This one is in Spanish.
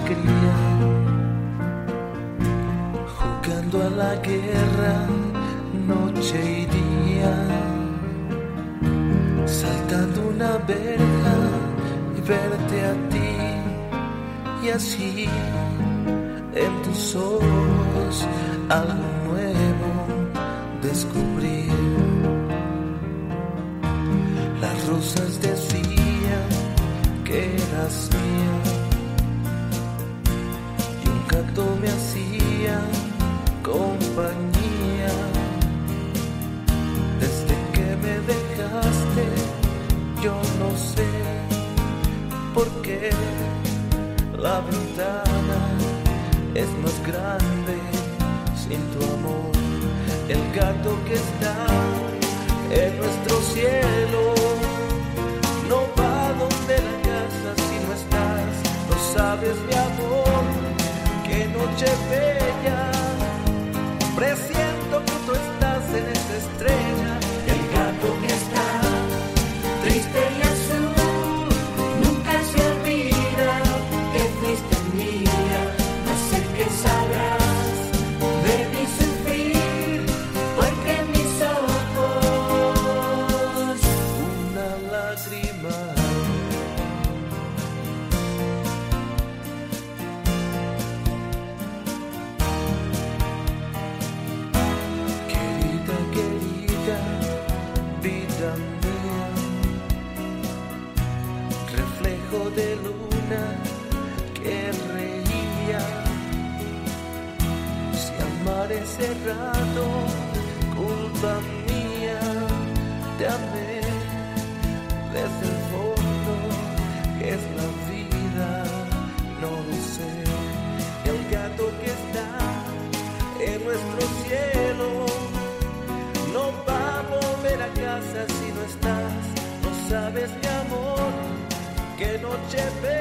cría, jugando a la guerra noche y día, saltando una verja y verte a ti, y así en tus ojos algo nuevo descubrir. Las rosas decían que eras mía y un cacto me hacía compañía. Desde que me dejaste yo no sé por qué la ventana es más grande sin tu amor. El gato que está en nuestro cielo no va donde la casa si no estás. No sabes, mi amor, qué noche bella. Presiento que tú estás en esa estrella. El gato que está triste y azul nunca se olvida que fuiste mía. No sé qué sabrás de mi sufrir, porque en mis ojos una lágrima. Querida, querida, vida mía, reflejo de luna que reía. Si amar es errado, culpa mía, te amé desde el fondo, que es la vida, no lo sé. El gato que está en nuestro cielo no va a volver a casa si no estás. No sabes, mi amor, qué noche